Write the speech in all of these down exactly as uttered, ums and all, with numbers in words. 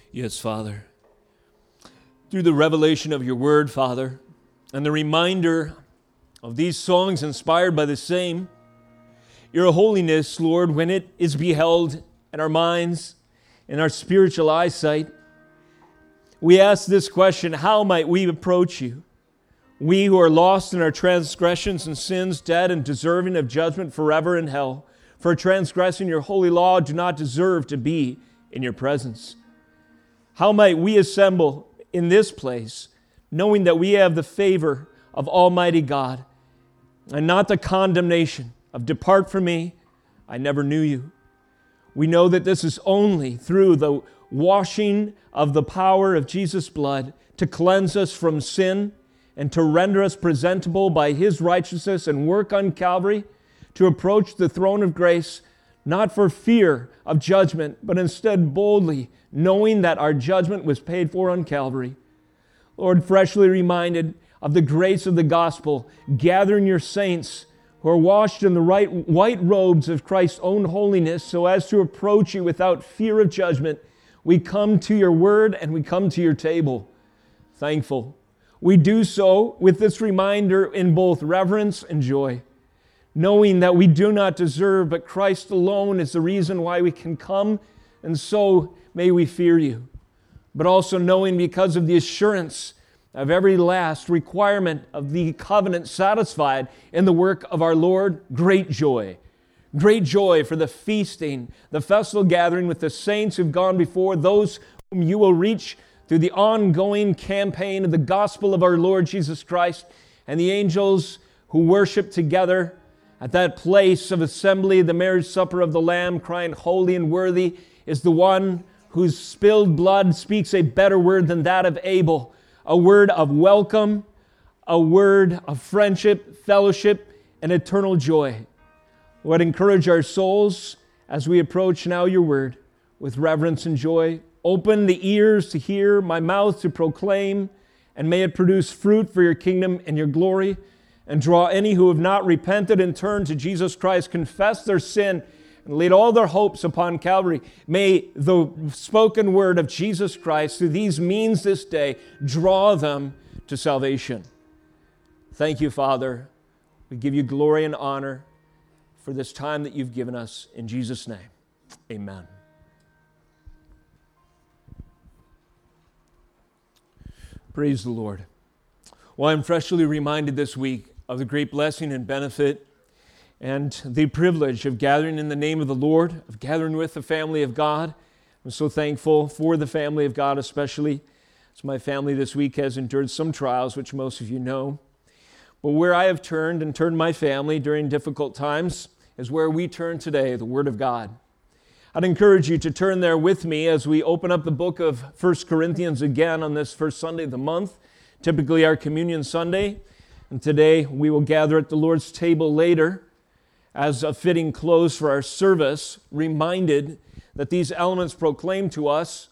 Yes, Father. Through the revelation of your word, Father, and the reminder of these songs inspired by the same, your holiness, Lord, when it is beheld in our minds, in our spiritual eyesight, we ask this question: how might we approach you? We who are lost in our transgressions and sins, dead and deserving of judgment forever in hell, for transgressing your holy law, do not deserve to be in your presence. How might we assemble in this place, knowing that we have the favor of Almighty God, and not the condemnation of "Depart from me, I never knew you." We know that this is only through the washing of the power of Jesus' blood to cleanse us from sin and to render us presentable by His righteousness and work on Calvary, to approach the throne of grace, not for fear of judgment, but instead boldly, knowing that our judgment was paid for on Calvary. Lord, freshly reminded of the grace of the gospel, gathering your saints who are washed in the right white robes of Christ's own holiness so as to approach you without fear of judgment, we come to your word and we come to your table, thankful. We do so with this reminder in both reverence and joy, knowing that we do not deserve, but Christ alone is the reason why we can come, and so may we fear you. But also knowing, because of the assurance of every last requirement of the covenant satisfied in the work of our Lord, great joy. Great joy for the feasting, the festival gathering with the saints who've gone before, those whom you will reach through the ongoing campaign of the gospel of our Lord Jesus Christ, and the angels who worship together at that place of assembly, the marriage supper of the Lamb, crying, "Holy and worthy is the one whose spilled blood speaks a better word than that of Abel," a word of welcome, a word of friendship, fellowship, and eternal joy. Lord, encourage our souls as we approach now your word with reverence and joy. Open the ears to hear, my mouth to proclaim, and may it produce fruit for your kingdom and your glory, and draw any who have not repented and turned to Jesus Christ, confess their sin, and laid all their hopes upon Calvary. May the spoken word of Jesus Christ through these means this day draw them to salvation. Thank you, Father. We give you glory and honor for this time that you've given us. In Jesus' name, amen. Praise the Lord. Well, I'm freshly reminded this week of the great blessing and benefit and the privilege of gathering in the name of the Lord, of gathering with the family of God. I'm so thankful for the family of God, especially as my family this week has endured some trials, which most of you know. But where I have turned and turned my family during difficult times is where we turn today, the Word of God. I'd encourage you to turn there with me as we open up the book of First Corinthians again on this first Sunday of the month, typically our Communion Sunday. And today we will gather at the Lord's table later as a fitting close for our service, reminded that these elements proclaim to us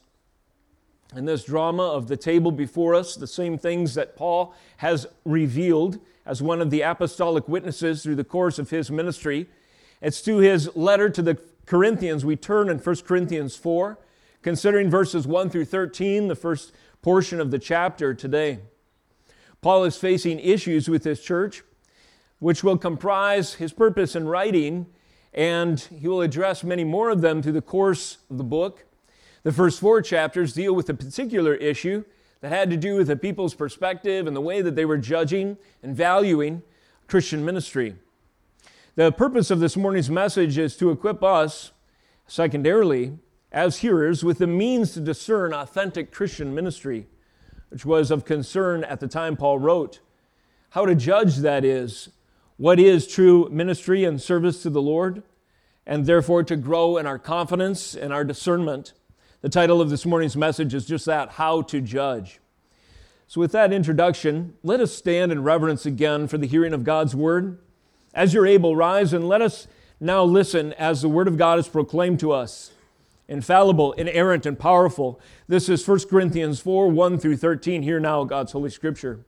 in this drama of the table before us the same things that Paul has revealed as one of the apostolic witnesses through the course of his ministry. It's to his letter to the Corinthians. We turn in First Corinthians four, considering verses one through thirteen, the first portion of the chapter today. Paul is facing issues with this church, which will comprise his purpose in writing, and he will address many more of them through the course of the book. The first four chapters deal with a particular issue that had to do with the people's perspective and the way that they were judging and valuing Christian ministry. The purpose of this morning's message is to equip us, secondarily, as hearers, with the means to discern authentic Christian ministry, which was of concern at the time Paul wrote. How to judge, that is, what is true ministry and service to the Lord, and therefore to grow in our confidence and our discernment. The title of this morning's message is just that, How to Judge. So with that introduction, let us stand in reverence again for the hearing of God's Word. As you're able, rise and let us now listen as the Word of God is proclaimed to us. Infallible, inerrant, and powerful. This is First Corinthians four, one through thirteen. Hear now God's Holy Scripture.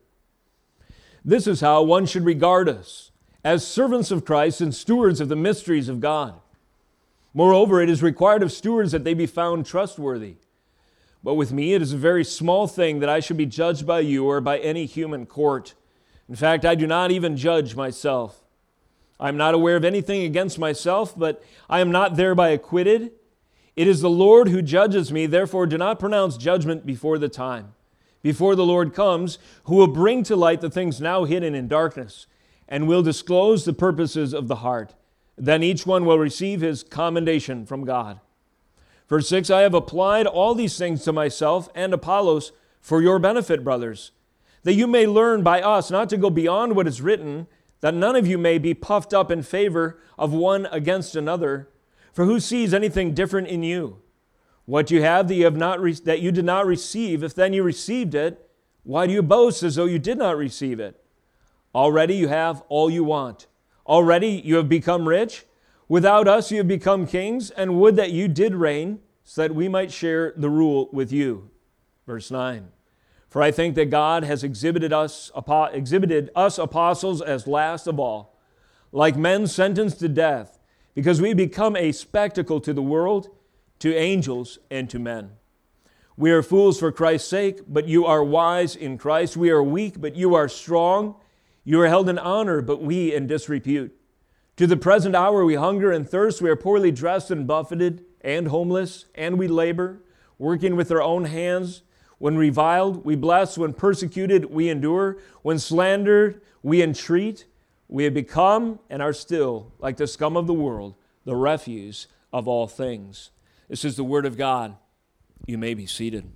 This is how one should regard us, as servants of Christ and stewards of the mysteries of God. Moreover, it is required of stewards that they be found trustworthy. But with me it is a very small thing that I should be judged by you or by any human court. In fact, I do not even judge myself. I am not aware of anything against myself, but I am not thereby acquitted. It is the Lord who judges me, therefore do not pronounce judgment before the time, before the Lord comes, who will bring to light the things now hidden in darkness, and will disclose the purposes of the heart. Then each one will receive his commendation from God. Verse six, I have applied all these things to myself and Apollos for your benefit, brothers, that you may learn by us not to go beyond what is written, that none of you may be puffed up in favor of one against another. For who sees anything different in you? What you have that you have not re- that you did not receive, if then you received it, why do you boast as though you did not receive it? Already you have all you want. Already you have become rich. Without us you have become kings, and would that you did reign, so that we might share the rule with you. Verse nine. For I think that God has exhibited us, exhibited us apostles as last of all, like men sentenced to death, because we become a spectacle to the world, to angels, and to men. We are fools for Christ's sake, but you are wise in Christ. We are weak, but you are strong. You are held in honor, but we in disrepute. To the present hour we hunger and thirst. We are poorly dressed and buffeted and homeless, and we labor, working with our own hands. When reviled, we bless. When persecuted, we endure. When slandered, we entreat. We have become and are still, like the scum of the world, the refuse of all things. This is the word of God. You may be seated.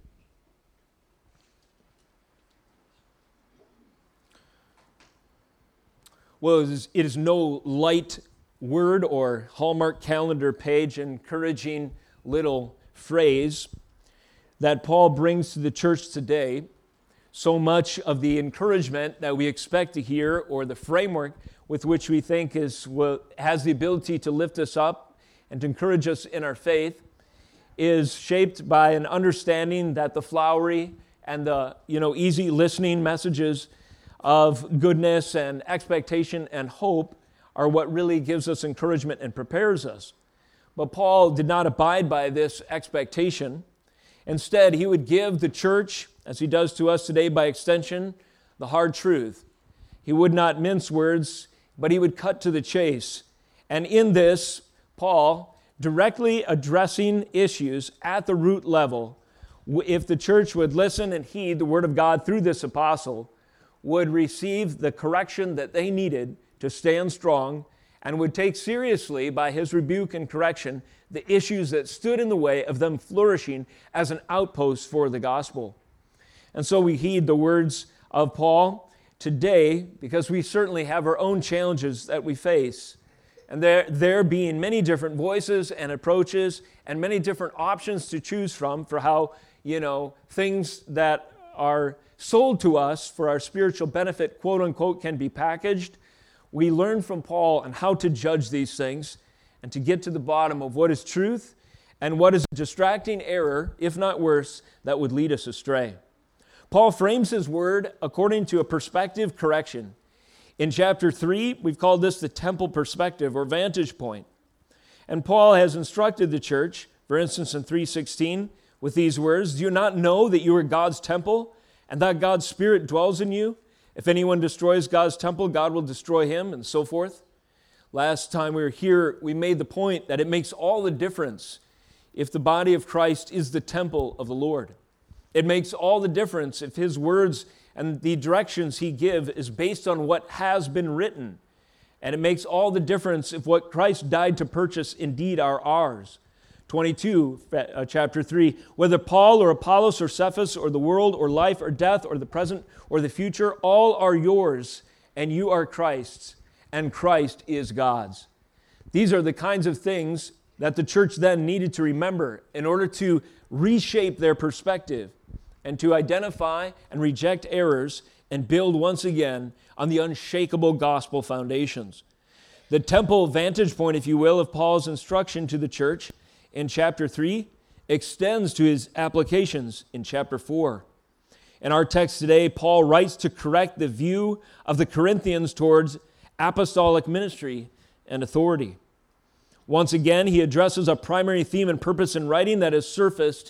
Well, it is, it is no light word or Hallmark calendar page encouraging little phrase that Paul brings to the church today. So much of the encouragement that we expect to hear, or the framework with which we think is what has the ability to lift us up and to encourage us in our faith, is shaped by an understanding that the flowery and the you know easy listening messages of goodness and expectation and hope are what really gives us encouragement and prepares us. But Paul did not abide by this expectation. Instead, he would give the church, as he does to us today by extension, the hard truth. He would not mince words, but he would cut to the chase. And in this, Paul, directly addressing issues at the root level, if the church would listen and heed the word of God through this apostle, would receive the correction that they needed to stand strong, and would take seriously by his rebuke and correction the issues that stood in the way of them flourishing as an outpost for the gospel. And so we heed the words of Paul today, because we certainly have our own challenges that we face. And there, there being many different voices and approaches and many different options to choose from for how, you know, things that are sold to us for our spiritual benefit, quote unquote, can be packaged. We learn from Paul on how to judge these things and to get to the bottom of what is truth and what is a distracting error, if not worse, that would lead us astray. Paul frames his word according to a perspective correction. In chapter three, we've called this the temple perspective or vantage point. And Paul has instructed the church, for instance in three sixteen, with these words, "Do you not know that you are God's temple and that God's Spirit dwells in you? If anyone destroys God's temple, God will destroy him," and so forth. Last time we were here, we made the point that it makes all the difference if the body of Christ is the temple of the Lord. It makes all the difference if his words and the directions he gives is based on what has been written. And it makes all the difference if what Christ died to purchase indeed are ours. twenty-two, uh, chapter three, "Whether Paul or Apollos or Cephas or the world or life or death or the present or the future, all are yours, and you are Christ's, and Christ is God's." These are the kinds of things that the church then needed to remember in order to reshape their perspective and to identify and reject errors and build once again on the unshakable gospel foundations. The temple vantage point, if you will, of Paul's instruction to the church in chapter three extends to his applications in chapter four. In our text today, Paul writes to correct the view of the Corinthians towards apostolic ministry and authority. Once again, he addresses a primary theme and purpose in writing that has surfaced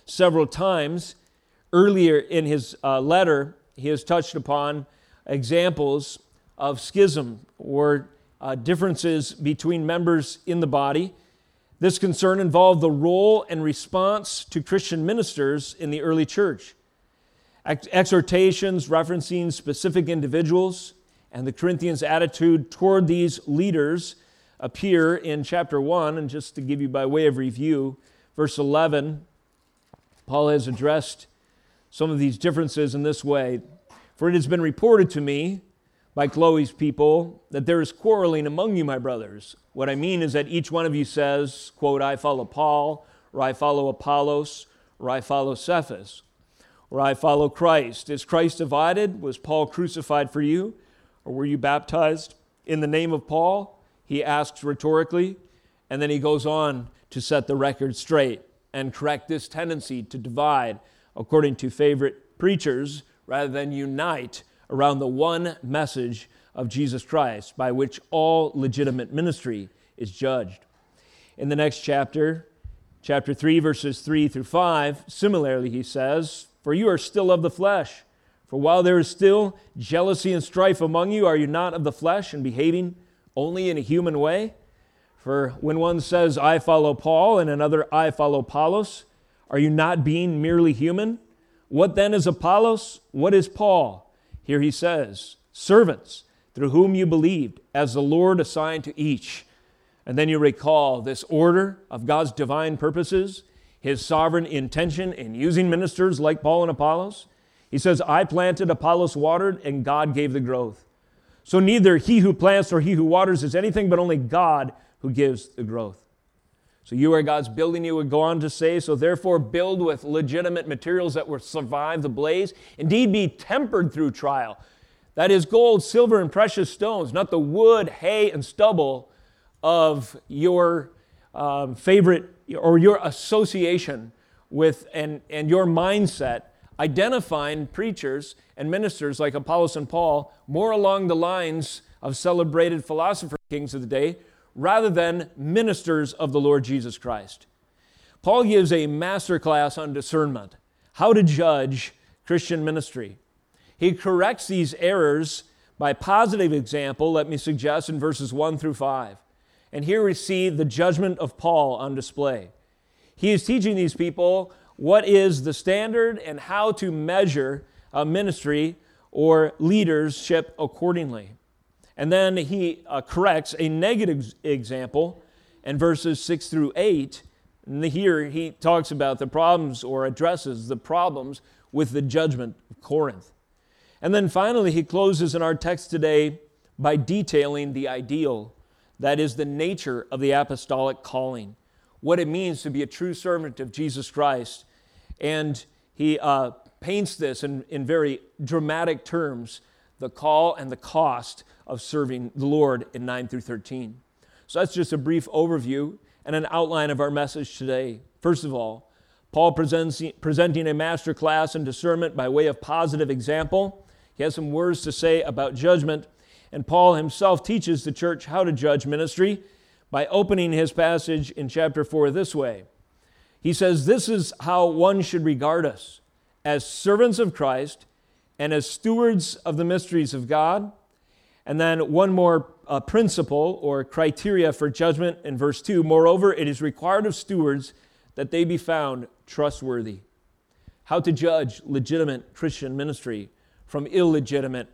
several times. Earlier in his uh, letter, he has touched upon examples of schism or uh, differences between members in the body. This concern involved the role and response to Christian ministers in the early church. Ex- exhortations referencing specific individuals and the Corinthians' attitude toward these leaders appear in chapter one. And just to give you by way of review, verse eleven, Paul has addressed some of these differences in this way. For it has been reported to me by Chloe's people that there is quarreling among you, my brothers. What I mean is that each one of you says, quote, I follow Paul, or I follow Apollos, or I follow Cephas, or I follow Christ. Is Christ divided? Was Paul crucified for you? Or were you baptized in the name of Paul? He asks rhetorically, and then he goes on to set the record straight and correct this tendency to divide according to favorite preachers rather than unite around the one message of Jesus Christ by which all legitimate ministry is judged. In the next chapter, chapter three, verses three through five, similarly he says, for you are still of the flesh. For while there is still jealousy and strife among you, are you not of the flesh and behaving only in a human way? For when one says, I follow Paul, and another, I follow Apollos, are you not being merely human? What then is Apollos? What is Paul? Here he says, servants, through whom you believed, as the Lord assigned to each. And then you recall this order of God's divine purposes, his sovereign intention in using ministers like Paul and Apollos. He says, I planted, Apollos watered, and God gave the growth. So neither he who plants nor he who waters is anything, but only God who gives the growth. So you are God's building, you would go on to say, so therefore build with legitimate materials that will survive the blaze, indeed be tempered through trial. That is gold, silver, and precious stones, not the wood, hay, and stubble of your um, favorite or your association with and, and your mindset, identifying preachers and ministers like Apollos and Paul more along the lines of celebrated philosopher kings of the day rather than ministers of the Lord Jesus Christ. Paul gives a master class on discernment, how to judge Christian ministry. He corrects these errors by positive example, let me suggest, in verses one through five. And here we see the judgment of Paul on display. He is teaching these people what is the standard and how to measure a ministry or leadership accordingly. And then he uh, corrects a negative example in verses six through eight. And here he talks about the problems or addresses the problems with the judgment of Corinth. And then finally he closes in our text today by detailing the ideal, that is the nature of the apostolic calling, what it means to be a true servant of Jesus Christ. And he uh, paints this in, in very dramatic terms, the call and the cost of serving the Lord in nine through thirteen. So that's just a brief overview and an outline of our message today. First of all, Paul presents, presenting a master class in discernment by way of positive example. He has some words to say about judgment, and Paul himself teaches the church how to judge ministry by opening his passage in chapter four this way. He says, this is how one should regard us, as servants of Christ and as stewards of the mysteries of God. And then one more uh, principle or criteria for judgment in verse two. Moreover, it is required of stewards that they be found trustworthy. How to judge legitimate Christian ministry from illegitimate,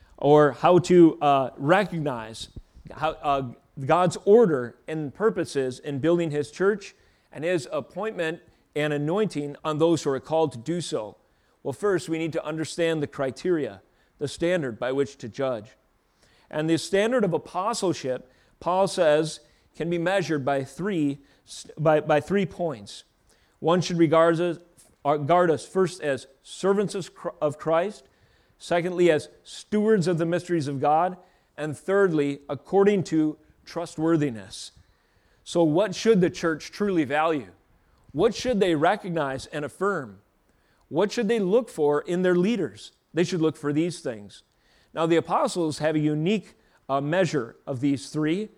or how to uh, recognize how, uh, God's order and purposes in building his church and his appointment and anointing on those who are called to do so. Well, first, we need to understand the criteria, the standard by which to judge. And the standard of apostleship, Paul says, can be measured by three, by, by three points. One should regard us, regard us first as servants of Christ, secondly, as stewards of the mysteries of God, and thirdly, according to trustworthiness. So what should the church truly value? What should they recognize and affirm? What should they look for in their leaders? They should look for these things. Now, the apostles have a unique uh, measure of these three.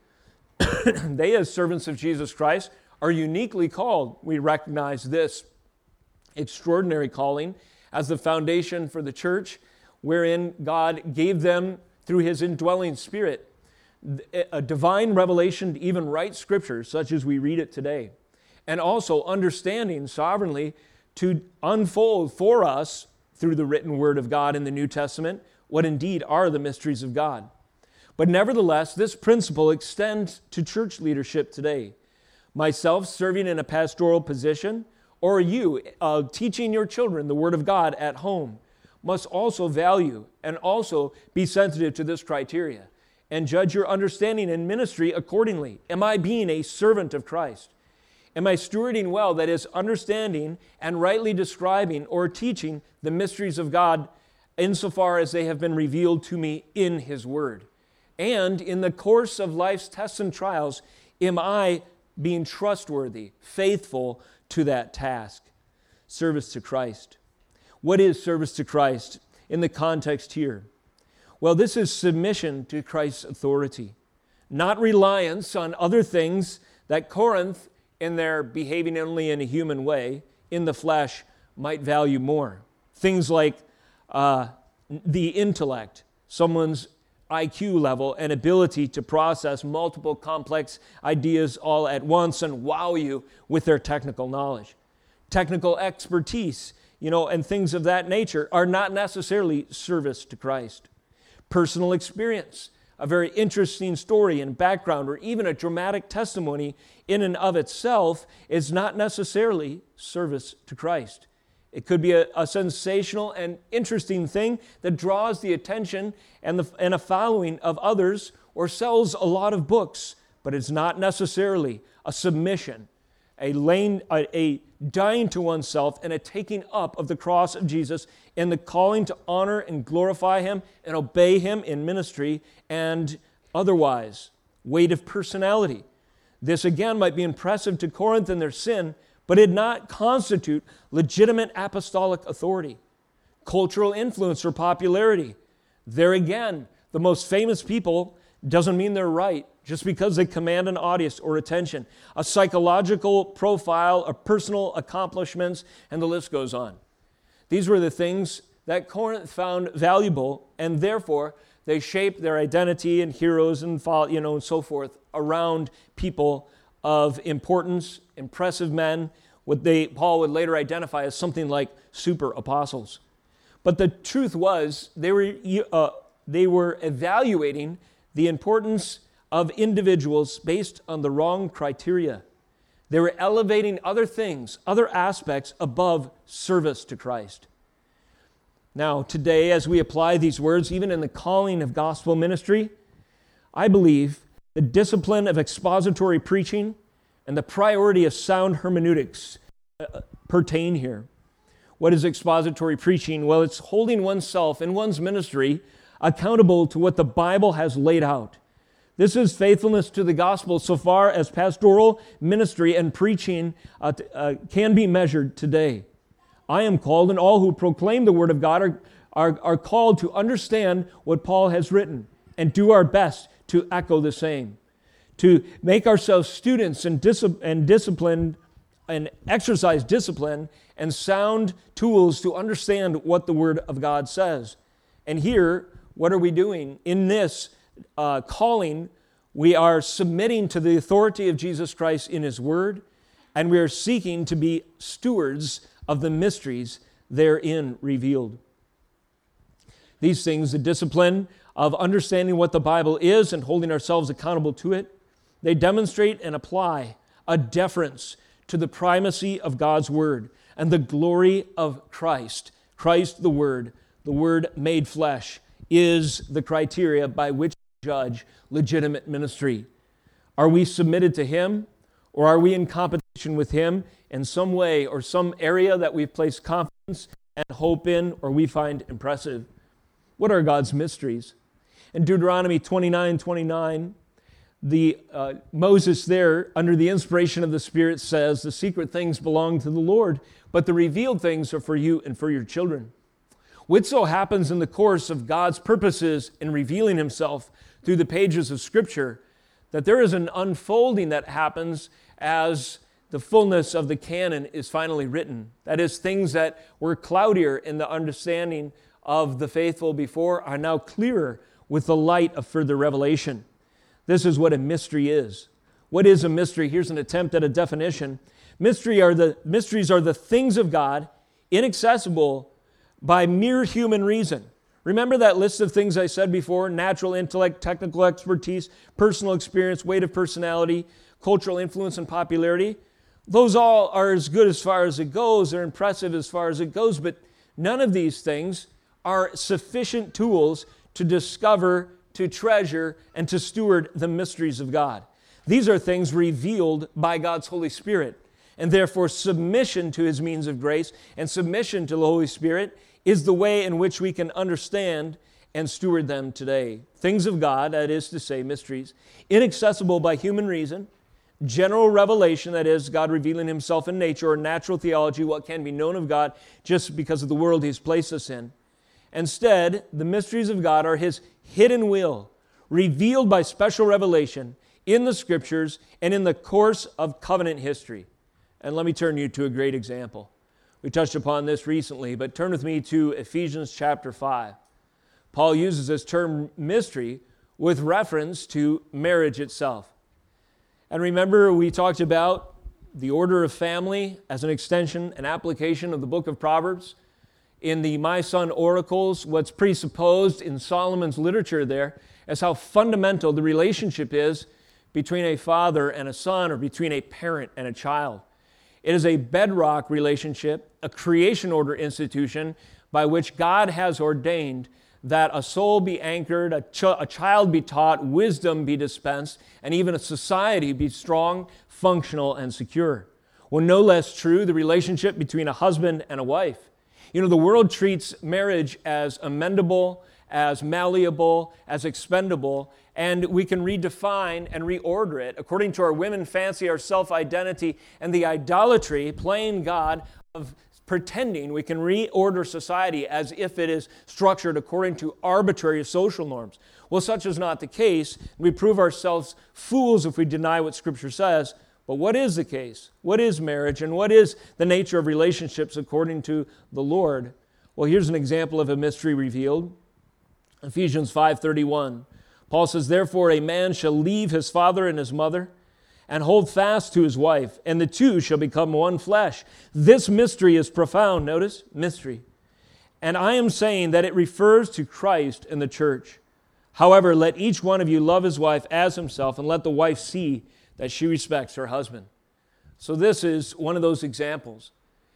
They, as servants of Jesus Christ, are uniquely called. We recognize this extraordinary calling as the foundation for the church, wherein God gave them, through his indwelling Spirit, a divine revelation to even write Scripture, such as we read it today, and also understanding sovereignly to unfold for us, through the written Word of God in the New Testament, what indeed are the mysteries of God. But nevertheless, this principle extends to church leadership today. Myself serving in a pastoral position, or you uh, teaching your children the Word of God at home, must also value and also be sensitive to this criteria and judge your understanding in ministry accordingly. Am I being a servant of Christ? Am I stewarding well, that is, understanding and rightly describing or teaching the mysteries of God insofar as they have been revealed to me in His Word? And in the course of life's tests and trials, am I being trustworthy, faithful to that task? Service to Christ. What is service to Christ in the context here? Well, this is submission to Christ's authority, not reliance on other things that Corinth, in their behaving only in a human way, in the flesh, might value more. Things like uh, the intellect, someone's I Q level and ability to process multiple complex ideas all at once and wow you with their technical knowledge. Technical expertise, you know, and things of that nature are not necessarily service to Christ. Personal experience, a very interesting story and background, or even a dramatic testimony in and of itself is not necessarily service to Christ. It could be a, a sensational and interesting thing that draws the attention and, the, and a following of others, or sells a lot of books, but it's not necessarily a submission, a, laying, a, a dying to oneself and a taking up of the cross of Jesus and the calling to honor and glorify Him and obey Him in ministry and otherwise. Weight of personality. This again might be impressive to Corinth in their sin, but it did not constitute legitimate apostolic authority. Cultural influence or popularity. There again, the most famous people doesn't mean they're right just because they command an audience or attention. A psychological profile, a personal accomplishments, and the list goes on. These were the things that Corinth found valuable, and therefore they shaped their identity and heroes and you know and so forth around people of importance, impressive men, what they Paul would later identify as something like super apostles. But the truth was they were uh, they were evaluating the importance of individuals based on the wrong criteria. They were elevating other things, other aspects above service to Christ. Now, today, as we apply these words, even in the calling of gospel ministry, I believe the discipline of expository preaching and the priority of sound hermeneutics uh, pertain here. What is expository preaching? Well, it's holding oneself in one's ministry accountable to what the Bible has laid out. This is faithfulness to the gospel so far as pastoral ministry and preaching uh, uh, can be measured today. I am called, and all who proclaim the Word of God are, are, are called to understand what Paul has written and do our best to echo the same, to make ourselves students and, dis- and disciplined and exercise discipline and sound tools to understand what the Word of God says. And here, what are we doing? In this uh, calling, we are submitting to the authority of Jesus Christ in His Word, and we are seeking to be stewards of the mysteries therein revealed. These things, the discipline of understanding what the Bible is and holding ourselves accountable to it, they demonstrate and apply a deference to the primacy of God's Word and the glory of Christ. Christ, the Word, the Word made flesh, is the criteria by which we judge legitimate ministry. Are we submitted to Him, or are we in competition with Him in some way or some area that we've placed confidence and hope in or we find impressive? What are God's mysteries? In Deuteronomy twenty-nine twenty-nine, the uh, Moses there, under the inspiration of the Spirit, says, the secret things belong to the Lord, but the revealed things are for you and for your children. Which so happens in the course of God's purposes in revealing Himself through the pages of Scripture, that there is an unfolding that happens as the fullness of the canon is finally written. That is, things that were cloudier in the understanding of the faithful before are now clearer with the light of further revelation. This is what a mystery is. What is a mystery? Here's an attempt at a definition. Mystery are the, mysteries are the things of God, inaccessible by mere human reason. Remember that list of things I said before? Natural intellect, technical expertise, personal experience, weight of personality, cultural influence, and popularity. Those all are as good as far as it goes. They're impressive as far as it goes, but none of these things are sufficient tools to discover, to treasure, and to steward the mysteries of God. These are things revealed by God's Holy Spirit, and therefore submission to His means of grace and submission to the Holy Spirit is the way in which we can understand and steward them today. Things of God, that is to say, mysteries, inaccessible by human reason, general revelation, that is, God revealing Himself in nature, or natural theology, what can be known of God just because of the world He's placed us in. Instead, the mysteries of God are His hidden will, revealed by special revelation in the Scriptures and in the course of covenant history. And let me turn you to a great example. We touched upon this recently, but turn with me to Ephesians chapter five. Paul uses this term mystery with reference to marriage itself. And remember, we talked about the order of family as an extension and application of the book of Proverbs. In the My Son Oracles, what's presupposed in Solomon's literature there is how fundamental the relationship is between a father and a son, or between a parent and a child. It is a bedrock relationship, a creation order institution by which God has ordained that a soul be anchored, a, ch- a child be taught, wisdom be dispensed, and even a society be strong, functional, and secure. Well, no less true, the relationship between a husband and a wife. You know, the world treats marriage as amendable, as malleable, as expendable, and we can redefine and reorder it according to our women fancy, our self-identity, and the idolatry, playing God, of pretending we can reorder society as if it is structured according to arbitrary social norms. Well, such is not the case. We prove ourselves fools if we deny what Scripture says. But what is the case? What is marriage, and what is the nature of relationships according to the Lord? Well, here's an example of a mystery revealed. Ephesians five thirty-one. Paul says, "Therefore a man shall leave his father and his mother, and hold fast to his wife, and the two shall become one flesh." This mystery is profound. Notice, mystery. And I am saying that it refers to Christ and the church. However, let each one of you love his wife as himself, and let the wife see that she respects her husband. So this is one of those examples.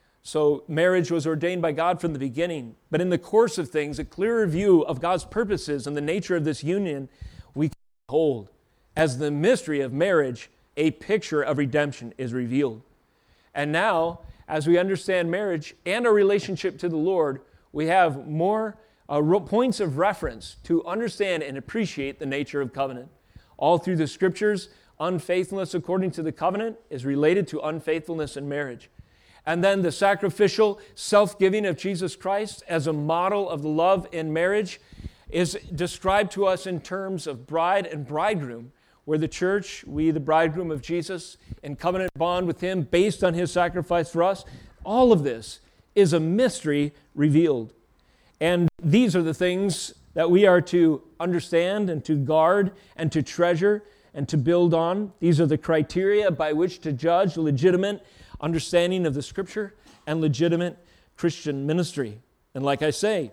So marriage was ordained by God from the beginning, but in the course of things, a clearer view of God's purposes and the nature of this union we can hold. As the mystery of marriage, a picture of redemption is revealed. And now, as we understand marriage and our relationship to the Lord, we have more uh, points of reference to understand and appreciate the nature of covenant. All through the Scriptures, unfaithfulness according to the covenant is related to unfaithfulness in marriage. And then the sacrificial self-giving of Jesus Christ as a model of the love in marriage is described to us in terms of bride and bridegroom, where the church, we the bridegroom of Jesus, in covenant bond with Him based on His sacrifice for us. All of this is a mystery revealed. And these are the things that we are to understand and to guard and to treasure and to build on. These are the criteria by which to judge legitimate understanding of the Scripture and legitimate Christian ministry. And like I say,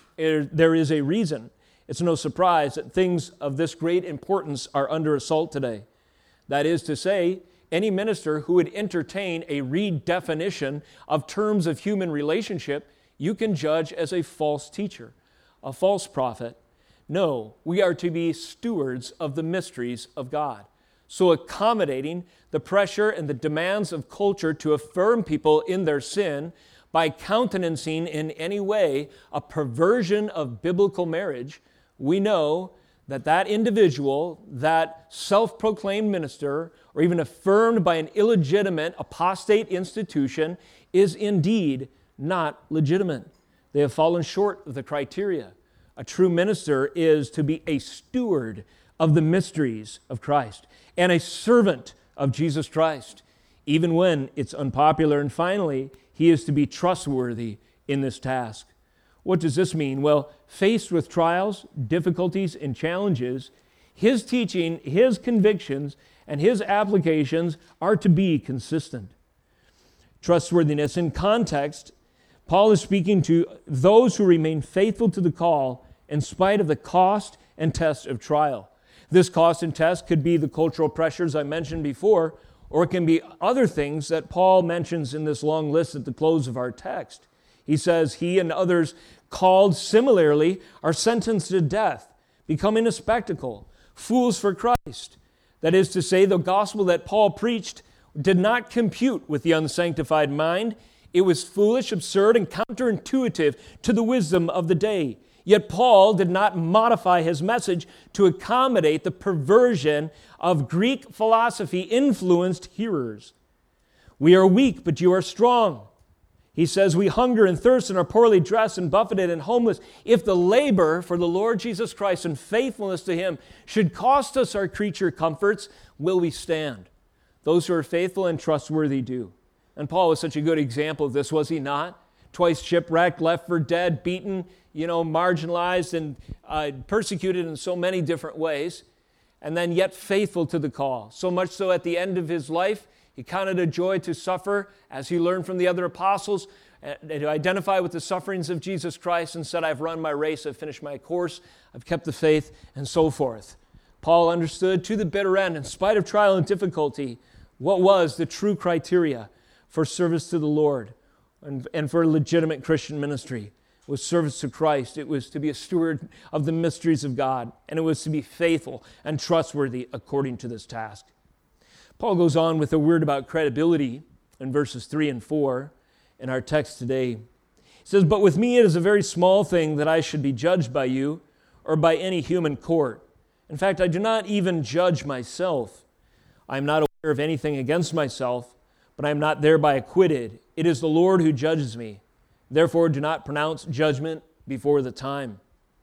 there is a reason. It's no surprise that things of this great importance are under assault today. That is to say, any minister who would entertain a redefinition of terms of human relationship, you can judge as a false teacher, a false prophet. No, we are to be stewards of the mysteries of God. So accommodating the pressure and the demands of culture to affirm people in their sin by countenancing in any way a perversion of biblical marriage, we know that that individual, that self-proclaimed minister, or even affirmed by an illegitimate apostate institution, is indeed not legitimate. They have fallen short of the criteria. A true minister is to be a steward of the mysteries of Christ and a servant of Jesus Christ. even when it's unpopular. And finally, he is to be trustworthy in this task. What does this mean? Well, faced with trials, difficulties, and challenges, his teaching, his convictions, and his applications are to be consistent. Trustworthiness. In context, Paul is speaking to those who remain faithful to the call in spite of the cost and test of trial. This cost and test could be the cultural pressures I mentioned before, or it can be other things that Paul mentions in this long list at the close of our text. He says he and others called similarly are sentenced to death, becoming a spectacle, fools for Christ. That is to say, the gospel that Paul preached did not compute with the unsanctified mind. It was foolish, absurd, and counterintuitive to the wisdom of the day. Yet Paul did not modify his message to accommodate the perversion of Greek philosophy-influenced hearers. We are weak, but you are strong. He says, we hunger and thirst and are poorly dressed and buffeted and homeless. If the labor for the Lord Jesus Christ and faithfulness to Him should cost us our creature comforts, will we stand? Those who are faithful and trustworthy do. And Paul was such a good example of this, was he not? Twice shipwrecked, left for dead, beaten, you know, marginalized and uh, persecuted in so many different ways, and then yet faithful to the call. So much so at the end of his life, he counted a joy to suffer as he learned from the other apostles, uh, to identify with the sufferings of Jesus Christ and said, I've run my race, I've finished my course, I've kept the faith, and so forth. Paul understood to the bitter end, in spite of trial and difficulty, what was the true criteria for service to the Lord and, and for legitimate Christian ministry. It was service to Christ. It was to be a steward of the mysteries of God, and it was to be faithful and trustworthy according to this task. Paul goes on with a word about credibility in verses three and four in our text today. He says, but with me it is a very small thing that I should be judged by you or by any human court. In fact, I do not even judge myself. I am not aware of anything against myself, but I am not thereby acquitted. It is the Lord who judges me. Therefore, do not pronounce judgment before the time.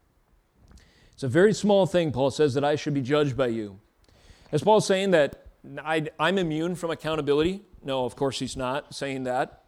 It's a very small thing, Paul says, that I should be judged by you. Is Paul saying that I, I'm immune from accountability? No, of course he's not saying that.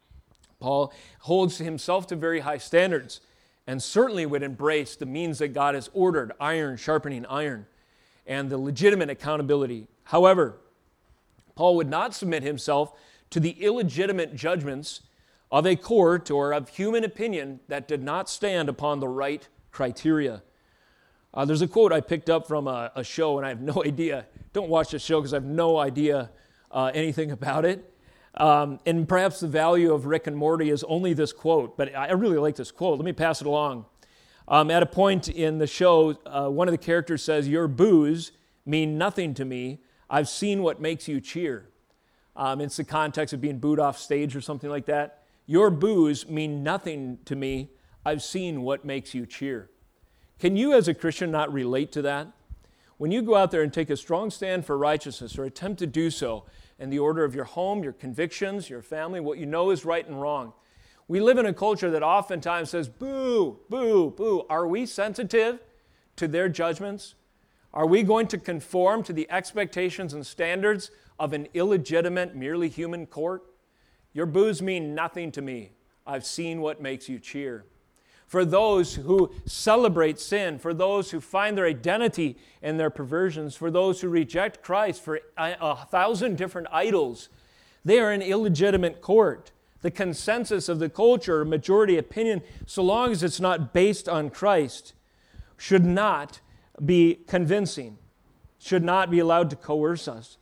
Paul holds himself to very high standards and certainly would embrace the means that God has ordered, iron sharpening iron, and the legitimate accountability. However, Paul would not submit himself to the illegitimate judgments of a court or of human opinion that did not stand upon the right criteria. Uh, there's a quote I picked up from a, a show, and I have no idea. Don't watch the show because I have no idea uh, anything about it. Um, and perhaps the value of Rick and Morty is only this quote, but I really like this quote. Let me pass it along. Um, at a point in the show, uh, one of the characters says, your boos mean nothing to me. I've seen what makes you cheer. Um, it's the context of being booed off stage or something like that. Your boos mean nothing to me. I've seen what makes you cheer. Can you as a Christian not relate to that? When you go out there and take a strong stand for righteousness or attempt to do so in the order of your home, your convictions, your family, what you know is right and wrong. We live in a culture that oftentimes says, boo, boo, boo. Are we sensitive to their judgments? Are we going to conform to the expectations and standards of an illegitimate, merely human court? Your boos mean nothing to me. I've seen what makes you cheer. For those who celebrate sin, for those who find their identity in their perversions, for those who reject Christ for a, a thousand different idols, they are an illegitimate court. The consensus of the culture, majority opinion, so long as it's not based on Christ, should not be convincing, should not be allowed to coerce us.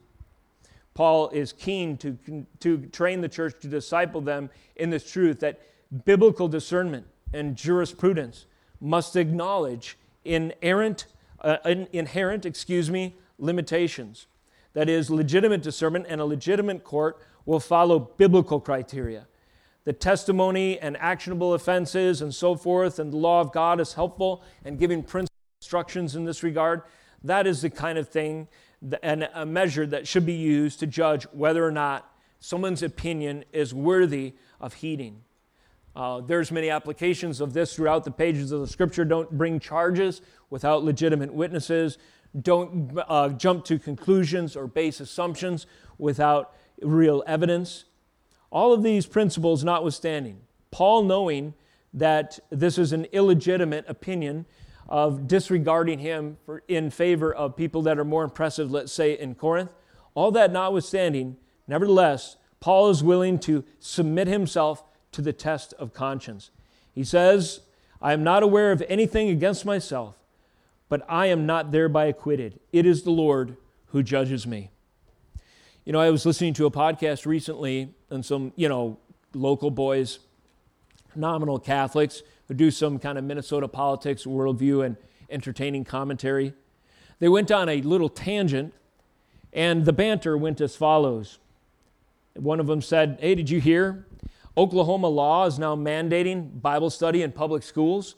Paul is keen to, to train the church to disciple them in this truth that biblical discernment and jurisprudence must acknowledge inerrant, uh, inherent, excuse me, limitations. That is, legitimate discernment and a legitimate court will follow biblical criteria. The testimony and actionable offenses and so forth, and the law of God is helpful in giving principal instructions in this regard. That is the kind of thing and a measure that should be used to judge whether or not someone's opinion is worthy of heeding. Uh, there's many applications of this throughout the pages of the Scripture. Don't bring charges without legitimate witnesses. Don't uh, jump to conclusions or base assumptions without real evidence. All of these principles notwithstanding, Paul, knowing that this is an illegitimate opinion of disregarding him for, in favor of people that are more impressive, let's say in Corinth, all that notwithstanding, nevertheless, Paul is willing to submit himself to the test of conscience. He says, I am not aware of anything against myself, but I am not thereby acquitted. It is the Lord who judges me. You know, I was listening to a podcast recently, and some, you know, local boys, nominal Catholics, who do some kind of Minnesota politics, worldview, and entertaining commentary. They went on a little tangent, and the banter went as follows. One of them said, hey, did you hear? Oklahoma law is now mandating Bible study in public schools.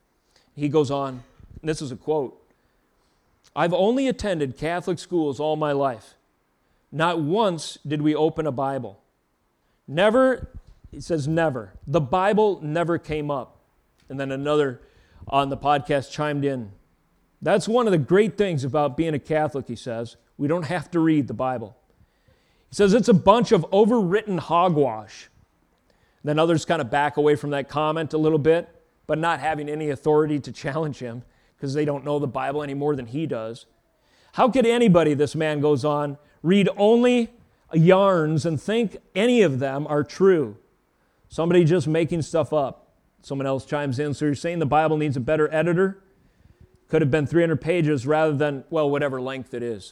He goes on, and this is a quote, I've only attended Catholic schools all my life. Not once did we open a Bible. Never, he says never. The Bible never came up. And then another on the podcast chimed in. That's one of the great things about being a Catholic, he says. We don't have to read the Bible. He says it's a bunch of overwritten hogwash. Then others kind of back away from that comment a little bit, but not having any authority to challenge him because they don't know the Bible any more than he does. How could anybody, this man goes on, read only yarns and think any of them are true? Somebody just making stuff up. Someone else chimes in, so you're saying the Bible needs a better editor? Could have been three hundred pages rather than, well, whatever length it is.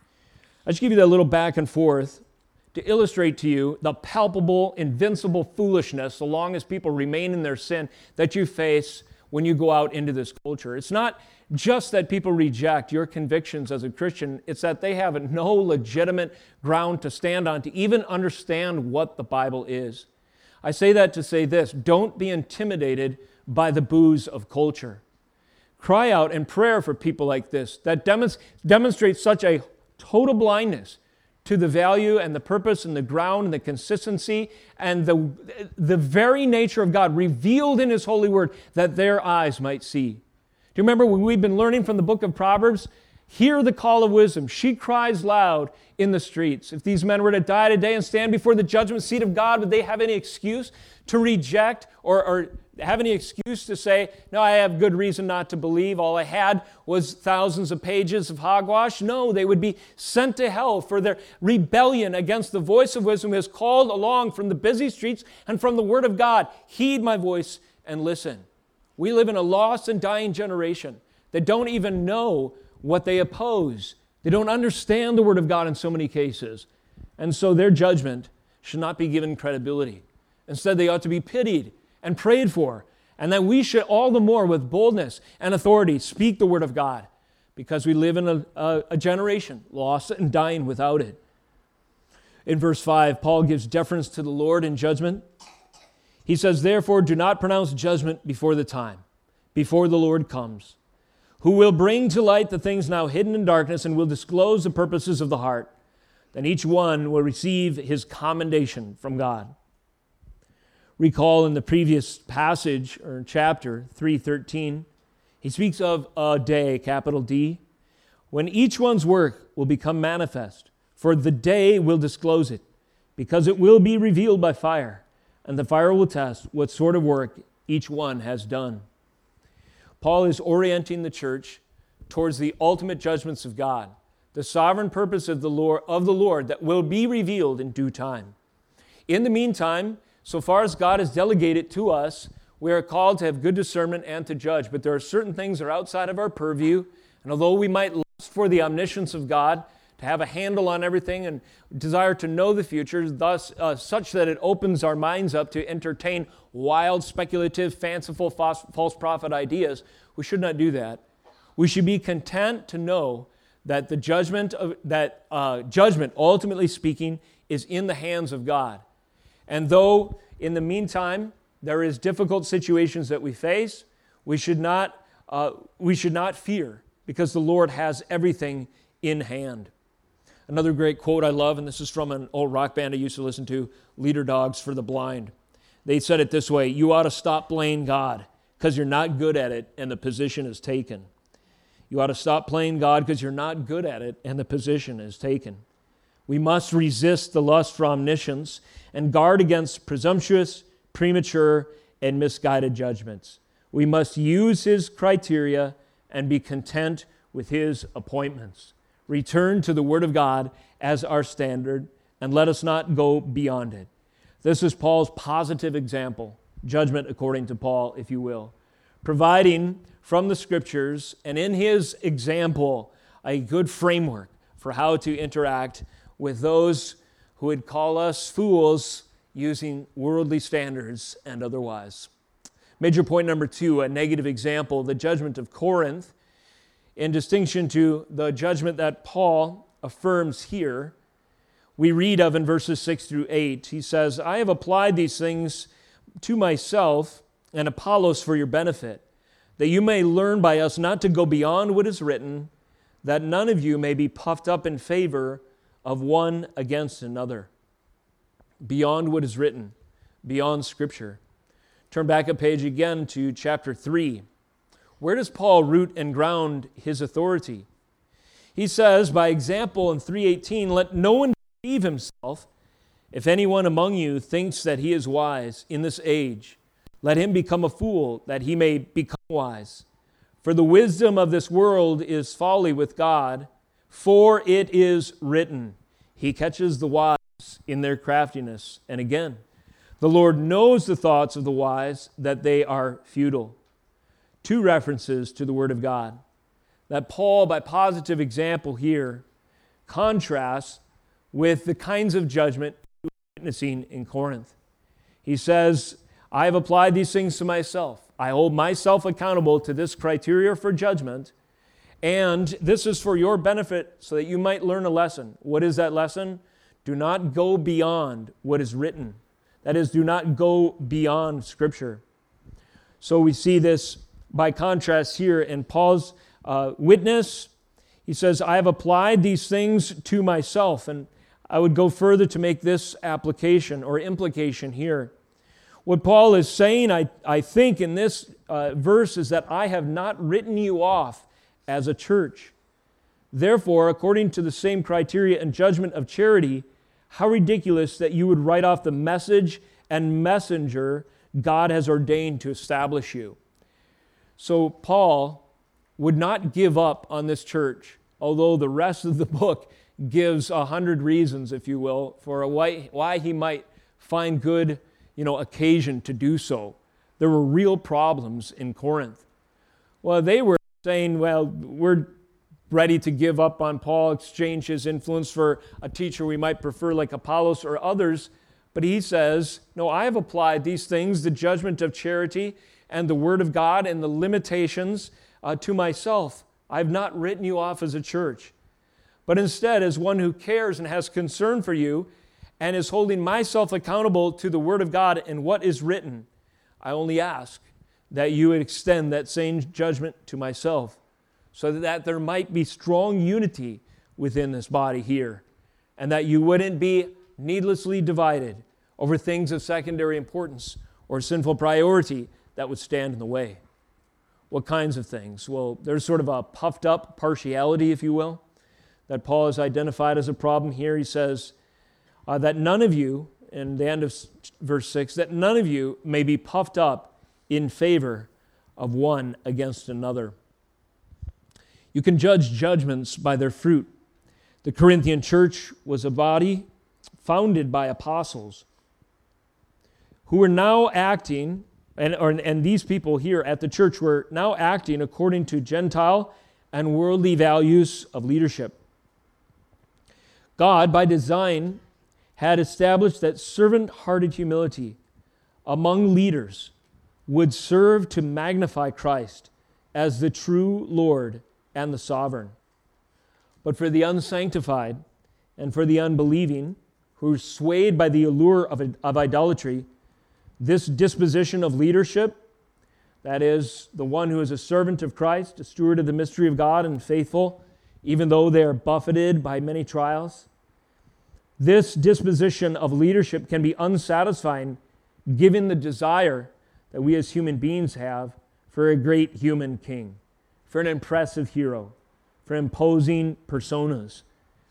I just give you that little back and forth to illustrate to you the palpable, invincible foolishness, so long as people remain in their sin, that you face when you go out into this culture. It's not just that people reject your convictions as a Christian, it's that they have no legitimate ground to stand on to even understand what the Bible is. I say that to say this, don't be intimidated by the booze of culture. Cry out in prayer for people like this that demonstrate such a total blindness to the value and the purpose and the ground and the consistency and the, the very nature of God revealed in His holy word that their eyes might see. Do you remember when we've been learning from the book of Proverbs? Hear the call of wisdom. She cries loud in the streets. If these men were to die today and stand before the judgment seat of God, would they have any excuse to reject or, or have any excuse to say, no, I have good reason not to believe. All I had was thousands of pages of hogwash? No, they would be sent to hell for their rebellion against the voice of wisdom who has called along from the busy streets and from the word of God. Heed my voice and listen. We live in a lost and dying generation that don't even know what they oppose. They don't understand the Word of God in so many cases. And so their judgment should not be given credibility. Instead, they ought to be pitied and prayed for. And that we should all the more with boldness and authority speak the Word of God because we live in a, a, a generation lost and dying without it. In verse five, Paul gives deference to the Lord in judgment. He says, therefore, do not pronounce judgment before the time, before the Lord comes, who will bring to light the things now hidden in darkness and will disclose the purposes of the heart. Then each one will receive his commendation from God. Recall in the previous passage or chapter three thirteen, he speaks of a day, capital D, when each one's work will become manifest, for the day will disclose it, because it will be revealed by fire, and the fire will test what sort of work each one has done. Paul is orienting the church towards the ultimate judgments of God, the sovereign purpose of the Lord, of the Lord that will be revealed in due time. In the meantime, so far as God has delegated to us, we are called to have good discernment and to judge. But there are certain things that are outside of our purview, and although we might lust for the omniscience of God, to have a handle on everything and desire to know the future, thus uh, such that it opens our minds up to entertain wild, speculative, fanciful, false, false prophet ideas, we should not do that. We should be content to know that the judgment of that uh, judgment, ultimately speaking, is in the hands of God. And though in the meantime there is difficult situations that we face, we should not uh, we should not fear, because the Lord has everything in hand. Another great quote I love, and this is from an old rock band I used to listen to, Leader Dogs for the Blind. They said it this way: you ought to stop playing God because you're not good at it and the position is taken. You ought to stop playing God because you're not good at it and the position is taken. We must resist the lust for omniscience and guard against presumptuous, premature, and misguided judgments. We must use His criteria and be content with His appointments. Return to the Word of God as our standard, and let us not go beyond it. This is Paul's positive example, judgment according to Paul, if you will, providing from the Scriptures and in his example a good framework for how to interact with those who would call us fools using worldly standards and otherwise. Major point number two, a negative example, the judgment of Corinth, in distinction to the judgment that Paul affirms here, we read of in verses six through eight. He says, I have applied these things to myself and Apollos for your benefit, that you may learn by us not to go beyond what is written, that none of you may be puffed up in favor of one against another. Beyond what is written, beyond Scripture. Turn back a page again to chapter three. Where does Paul root and ground his authority? He says, by example in three eighteen, let no one deceive himself. If anyone among you thinks that he is wise in this age, let him become a fool, that he may become wise. For the wisdom of this world is folly with God, for it is written, He catches the wise in their craftiness. And again, the Lord knows the thoughts of the wise, that they are futile. Two references to the Word of God. That Paul, by positive example here, contrasts with the kinds of judgment he was witnessing in Corinth. He says, I have applied these things to myself. I hold myself accountable to this criteria for judgment, and this is for your benefit so that you might learn a lesson. What is that lesson? Do not go beyond what is written. That is, do not go beyond Scripture. So we see this by contrast here in Paul's uh, witness. He says, I have applied these things to myself. And I would go further to make this application or implication here. What Paul is saying, I, I think, in this uh, verse is that I have not written you off as a church. Therefore, according to the same criteria and judgment of charity, how ridiculous that you would write off the message and messenger God has ordained to establish you. So Paul would not give up on this church, although the rest of the book gives a hundred reasons, if you will, for a why, why he might find good, you know, occasion to do so. There were real problems in Corinth. Well, they were saying, well, we're ready to give up on Paul, exchange his influence for a teacher we might prefer like Apollos or others. But he says, no, I have applied these things, the judgment of charity and the Word of God and the limitations uh, to myself. I have not written you off as a church, but instead as one who cares and has concern for you and is holding myself accountable to the Word of God and what is written, I only ask that you would extend that same judgment to myself, so that there might be strong unity within this body here, and that you wouldn't be needlessly divided over things of secondary importance or sinful priority that would stand in the way. What kinds of things? Well, there's sort of a puffed up partiality, if you will, that Paul has identified as a problem here. He says uh, that none of you, in the end of verse six, that none of you may be puffed up in favor of one against another. You can judge judgments by their fruit. The Corinthian church was a body founded by apostles who were now acting, and, or, and these people here at the church were now acting according to Gentile and worldly values of leadership. God, by design, had established that servant-hearted humility among leaders would serve to magnify Christ as the true Lord and the sovereign. But for the unsanctified and for the unbelieving, who are swayed by the allure of, of idolatry, this disposition of leadership, that is, the one who is a servant of Christ, a steward of the mystery of God and faithful, even though they are buffeted by many trials, this disposition of leadership can be unsatisfying given the desire that we as human beings have for a great human king, for an impressive hero, for imposing personas.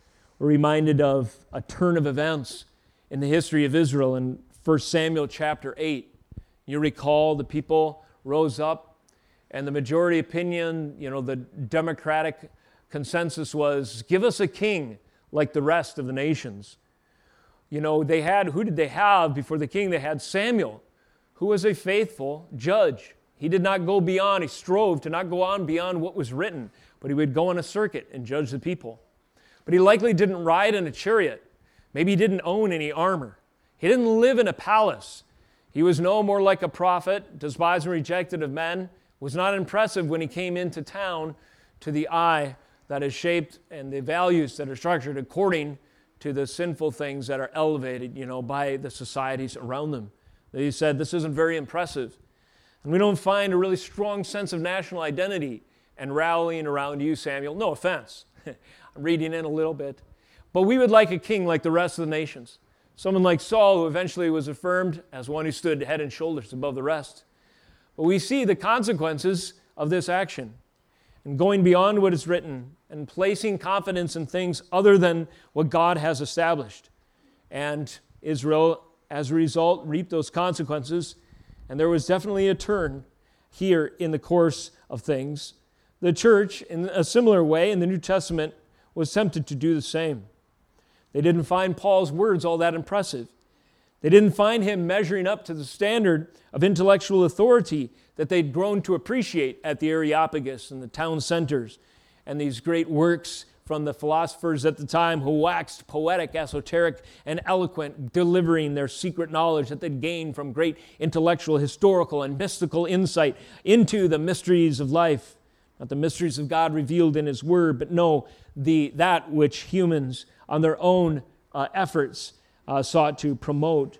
We're reminded of a turn of events in the history of Israel in First Samuel chapter eight. You recall the people rose up, and the majority opinion, you know, the democratic consensus was, give us a king like the rest of the nations. You know, they had, who did they have before the king? They had Samuel, who was a faithful judge. He did not go beyond, he strove to not go on beyond what was written, but he would go on a circuit and judge the people. But he likely didn't ride in a chariot. Maybe he didn't own any armor. He didn't live in a palace. He was no more like a prophet, despised and rejected of men, was not impressive when he came into town to the eye that is shaped and the values that are structured according to the sinful things that are elevated, you know, by the societies around them. He said, this isn't very impressive. And we don't find a really strong sense of national identity and rallying around you, Samuel. No offense. I'm reading in a little bit. But we would like a king like the rest of the nations. Someone like Saul, who eventually was affirmed as one who stood head and shoulders above the rest. But we see the consequences of this action and going beyond what is written and placing confidence in things other than what God has established. And Israel, as a result, reaped those consequences. And there was definitely a turn here in the course of things. The church, in a similar way in the New Testament, was tempted to do the same. They didn't find Paul's words all that impressive. They didn't find him measuring up to the standard of intellectual authority that they'd grown to appreciate at the Areopagus and the town centers and these great works from the philosophers at the time who waxed poetic, esoteric, and eloquent, delivering their secret knowledge that they'd gained from great intellectual, historical, and mystical insight into the mysteries of life. Not the mysteries of God revealed in His Word, but no, the that which humans on their own uh, efforts uh, sought to promote.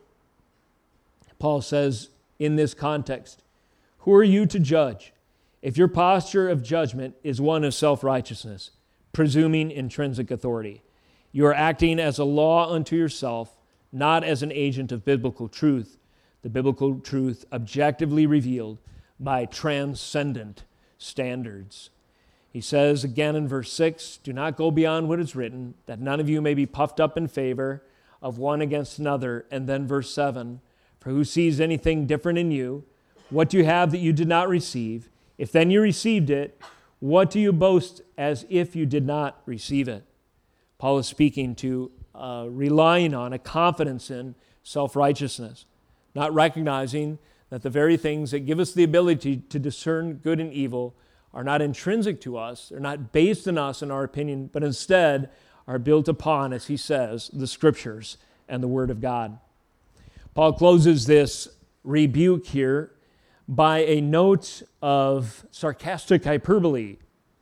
Paul says in this context, who are you to judge if your posture of judgment is one of self-righteousness, presuming intrinsic authority? You are acting as a law unto yourself, not as an agent of biblical truth, the biblical truth objectively revealed by transcendent standards. He says again in verse six, do not go beyond what is written, that none of you may be puffed up in favor of one against another. And then verse seven, for who sees anything different in you? What do you have that you did not receive? If then you received it, what do you boast as if you did not receive it? Paul is speaking to uh, relying on a confidence in self-righteousness, not recognizing that the very things that give us the ability to discern good and evil are not intrinsic to us, they're not based in us in our opinion, but instead are built upon, as he says, the Scriptures and the Word of God. Paul closes this rebuke here by a note of sarcastic hyperbole.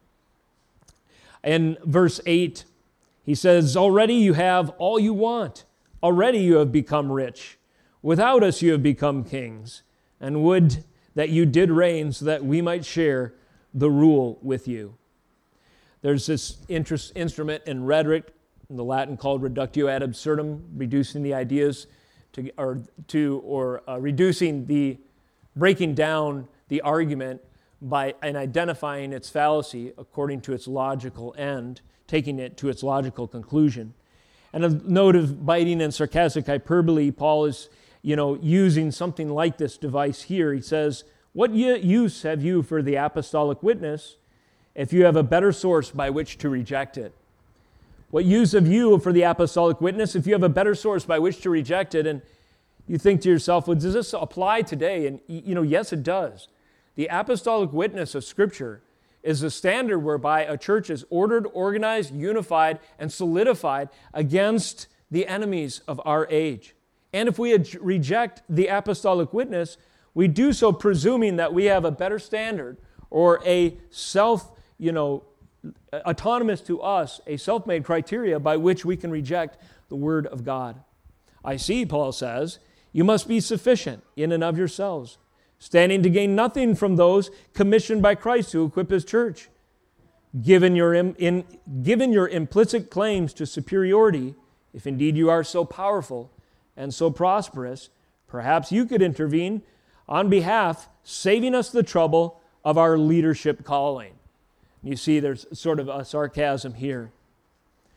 In verse eight, he says, already you have all you want. Already you have become rich. Without us you have become kings, and would that you did reign so that we might share the rule with you. There's this interest, instrument in rhetoric, in the Latin called reductio ad absurdum, reducing the ideas to, or to, or uh, reducing the, breaking down the argument by and identifying its fallacy according to its logical end, taking it to its logical conclusion. And a note of biting and sarcastic hyperbole, Paul is, you know, using something like this device here. He says, what use have you for the apostolic witness if you have a better source by which to reject it? What use have you for the apostolic witness if you have a better source by which to reject it? And you think to yourself, well, does this apply today? And, you know, yes, it does. The apostolic witness of Scripture is the standard whereby a church is ordered, organized, unified, and solidified against the enemies of our age. And if we reject the apostolic witness, we do so presuming that we have a better standard or a self, you know, autonomous to us, a self-made criteria by which we can reject the Word of God. I see, Paul says, you must be sufficient in and of yourselves, standing to gain nothing from those commissioned by Christ to equip His church. Given your, in, in, given your implicit claims to superiority, if indeed you are so powerful and so prosperous, perhaps you could intervene on behalf, saving us the trouble of our leadership calling. You see, there's sort of a sarcasm here.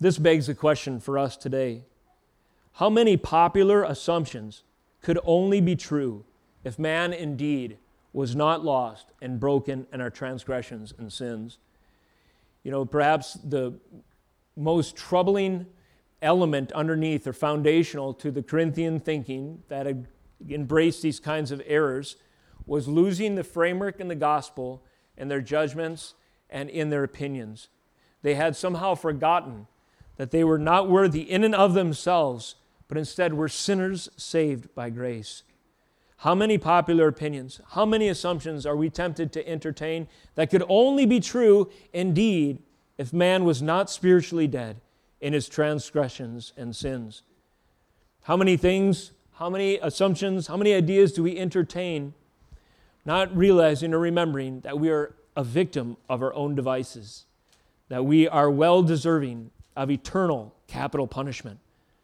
This begs a question for us today. How many popular assumptions could only be true if man indeed was not lost and broken in our transgressions and sins? You know, perhaps the most troubling element underneath or foundational to the Corinthian thinking that had embraced these kinds of errors was losing the framework in the gospel in their judgments and in their opinions. They had somehow forgotten that they were not worthy in and of themselves, but instead were sinners saved by grace. How many popular opinions, how many assumptions are we tempted to entertain that could only be true indeed if man was not spiritually dead in his transgressions and sins? How many things, how many assumptions, how many ideas do we entertain, not realizing or remembering that we are a victim of our own devices, that we are well deserving of eternal capital punishment,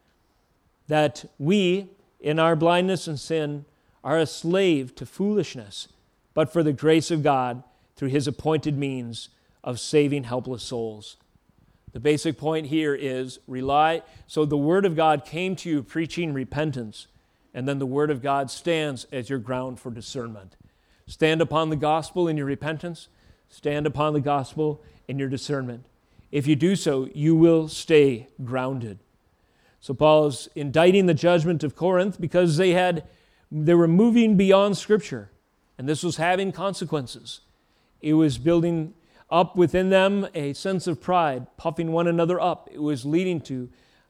that we, in our blindness and sin, are a slave to foolishness, but for the grace of God through His appointed means of saving helpless souls. The basic point here is rely. So the Word of God came to you preaching repentance, and then the Word of God stands as your ground for discernment. Stand upon the gospel in your repentance. Stand upon the gospel in your discernment. If you do so, you will stay grounded. So Paul is indicting the judgment of Corinth because they had they were moving beyond Scripture, and this was having consequences. It was building up within them a sense of pride, puffing one another up. It was leading to,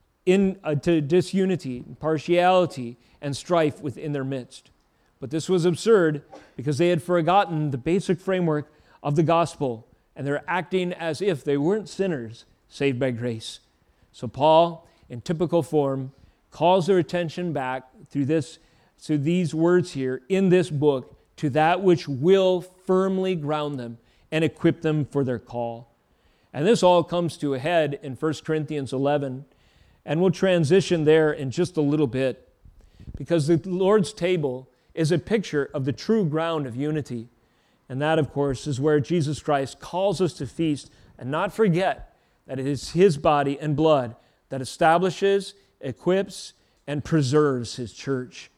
in, uh, to disunity, partiality, and strife within their midst. But this was absurd because they had forgotten the basic framework of the gospel, and they're acting as if they weren't sinners saved by grace. So Paul, in typical form, calls their attention back through this, through these words here in this book to that which will firmly ground them and equip them for their call. And this all comes to a head in First Corinthians eleven, and we'll transition there in just a little bit, because the Lord's table is a picture of the true ground of unity. And that, of course, is where Jesus Christ calls us to feast and not forget that it is His body and blood that establishes, equips, and preserves His church.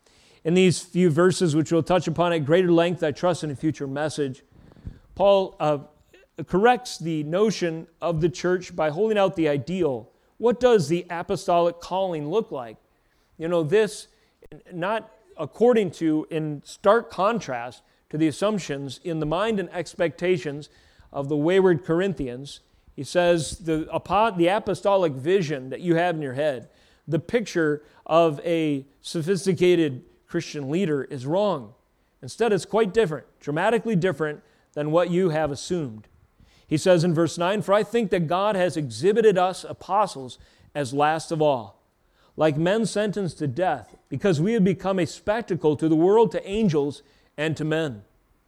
In these few verses, which we'll touch upon at greater length, I trust, in a future message, Paul uh, corrects the notion of the church by holding out the ideal. What does the apostolic calling look like? You know, this, not according to, in stark contrast to the assumptions in the mind and expectations of the wayward Corinthians. He says the, the apostolic vision that you have in your head, the picture of a sophisticated Christian leader, is wrong. Instead, it's quite different, dramatically different than what you have assumed. He says in verse nine, "For I think that God has exhibited us apostles as last of all, like men sentenced to death, because we have become a spectacle to the world, to angels, and to men."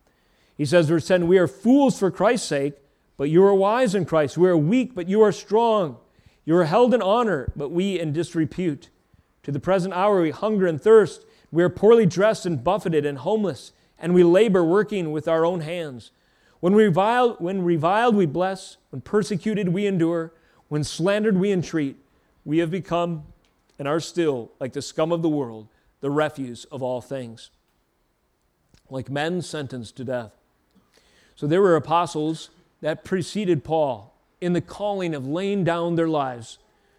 He says, verse ten, "We are fools for Christ's sake, but you are wise in Christ. We are weak, but you are strong. You are held in honor, but we in disrepute. To the present hour we hunger and thirst. We are poorly dressed and buffeted and homeless, and we labor working with our own hands. When reviled, when reviled we bless. When persecuted we endure. When slandered we entreat. We have become and are still like the scum of the world, the refuse of all things." Like men sentenced to death. So there were apostles that preceded Paul in the calling of laying down their lives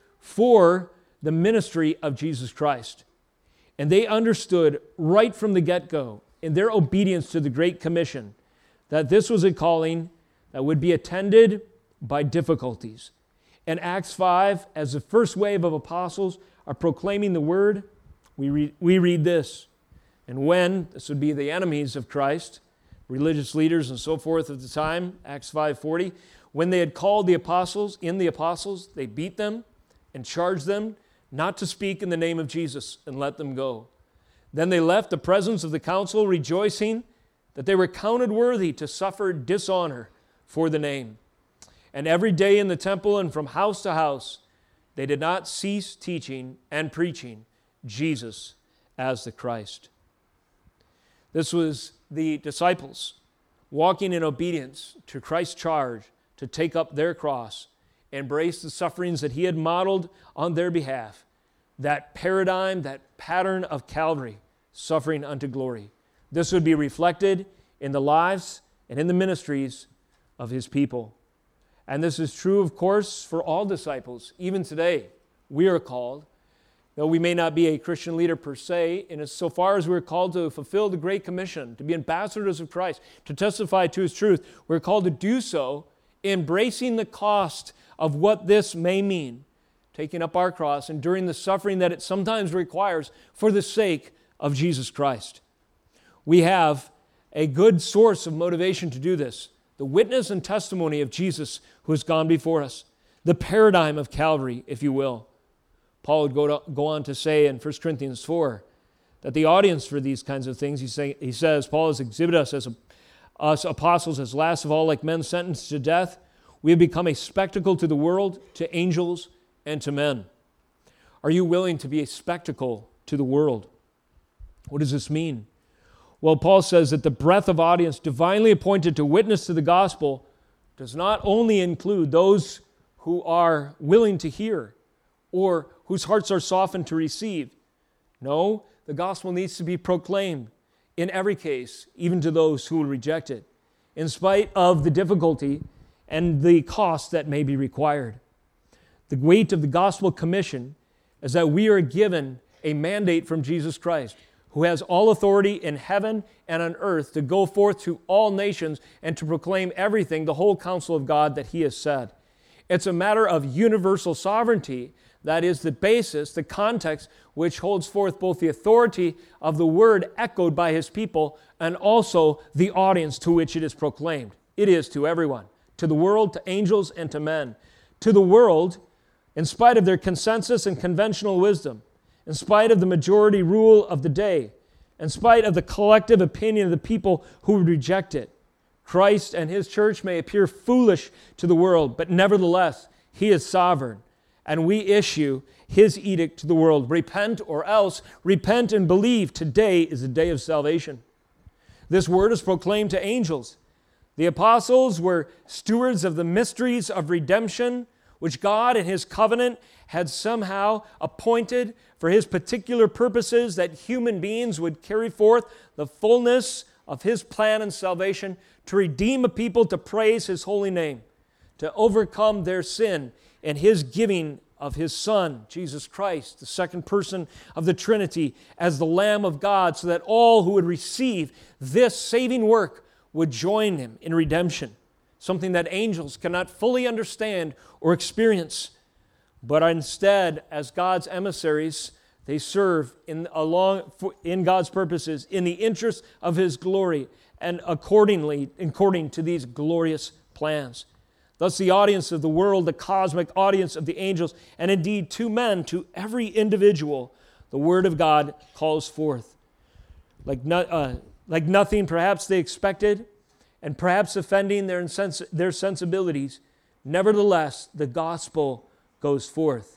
for the ministry of Jesus Christ. And they understood right from the get-go, in their obedience to the Great Commission, that this was a calling that would be attended by difficulties. In Acts five, as the first wave of apostles are proclaiming the word, we read, we read this. "And when," this would be the enemies of Christ, religious leaders and so forth at the time, Acts five forty, "when they had called the apostles, in the apostles, they beat them and charged them not to speak in the name of Jesus, and let them go. Then they left the presence of the council, rejoicing that they were counted worthy to suffer dishonor for the name. And every day in the temple and from house to house, they did not cease teaching and preaching Jesus as the Christ." This was the disciples walking in obedience to Christ's charge to take up their cross embrace the sufferings that he had modeled on their behalf. That paradigm, that pattern of Calvary, suffering unto glory. This would be reflected in the lives and in the ministries of his people. And this is true, of course, for all disciples. Even today, we are called, though we may not be a Christian leader per se, in as so far as we're called to fulfill the Great Commission, to be ambassadors of Christ, to testify to his truth, we're called to do so, embracing the cost of what this may mean, taking up our cross, enduring the suffering that it sometimes requires for the sake of Jesus Christ. We have a good source of motivation to do this, the witness and testimony of Jesus who has gone before us, the paradigm of Calvary, if you will. Paul would go, to, go on to say in First Corinthians four that the audience for these kinds of things, he, say, he says, Paul has exhibited us as a, us apostles as last of all, like men sentenced to death. We have become a spectacle to the world, to angels, and to men. Are you willing to be a spectacle to the world? What does this mean? Well, Paul says that the breadth of audience divinely appointed to witness to the gospel does not only include those who are willing to hear or whose hearts are softened to receive. No, the gospel needs to be proclaimed in every case, even to those who will reject it, in spite of the difficulty and the cost that may be required. The weight of the gospel commission is that we are given a mandate from Jesus Christ, who has all authority in heaven and on earth to go forth to all nations and to proclaim everything, the whole counsel of God that he has said. It's a matter of universal sovereignty. That is the basis, the context, which holds forth both the authority of the word echoed by his people and also the audience to which it is proclaimed. It is to everyone, to the world, to angels, and to men. To the world, in spite of their consensus and conventional wisdom, in spite of the majority rule of the day, in spite of the collective opinion of the people who would reject it, Christ and his church may appear foolish to the world, but nevertheless, he is sovereign. And we issue his edict to the world. Repent or else. Repent and believe. Today is the day of salvation. This word is proclaimed to angels. The apostles were stewards of the mysteries of redemption, which God in his covenant had somehow appointed for his particular purposes, that human beings would carry forth the fullness of his plan and salvation to redeem a people, to praise his holy name, to overcome their sin and his giving of his Son, Jesus Christ, the second person of the Trinity, as the Lamb of God, so that all who would receive this saving work would join him in redemption, something that angels cannot fully understand or experience. But instead, as God's emissaries, they serve in, along, in God's purposes, in the interest of his glory, and accordingly, according to these glorious plans. Thus the audience of the world, the cosmic audience of the angels, and indeed to men, to every individual, the Word of God calls forth. Like, no, uh, like nothing perhaps they expected, and perhaps offending their, insens- their sensibilities, nevertheless the gospel goes forth.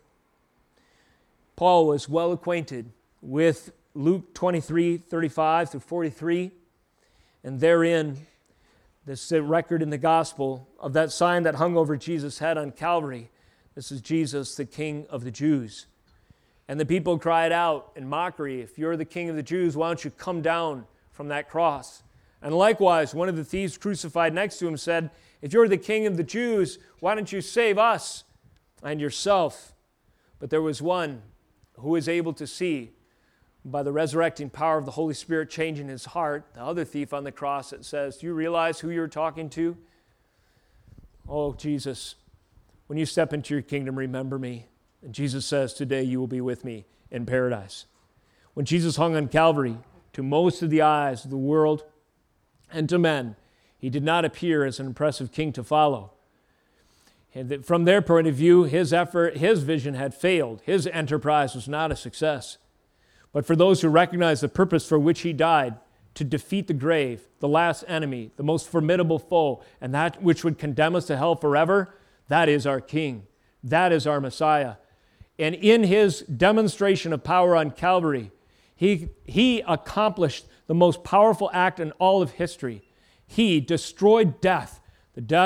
Paul was well acquainted with Luke twenty-three, thirty-five through forty-three, and therein this record in the gospel of that sign that hung over Jesus' head on Calvary. This is Jesus, the King of the Jews. And the people cried out in mockery, "If you're the King of the Jews, why don't you come down from that cross?" And likewise, one of the thieves crucified next to him said, "If you're the King of the Jews, why don't you save us and yourself?" But there was one who was able to see by the resurrecting power of the Holy Spirit changing his heart, the other thief on the cross, that says, "Do you realize who you're talking to? Oh, Jesus, when you step into your kingdom, remember me." And Jesus says, "Today you will be with me in paradise." When Jesus hung on Calvary, to most of the eyes of the world and to men, he did not appear as an impressive king to follow. And from their point of view, his effort, his vision had failed. His enterprise was not a success. But for those who recognize the purpose for which he died, to defeat the grave, the last enemy, the most formidable foe, and that which would condemn us to hell forever, that is our King. That is our Messiah. And in his demonstration of power on Calvary, he, he accomplished the most powerful act in all of history. He destroyed death, the death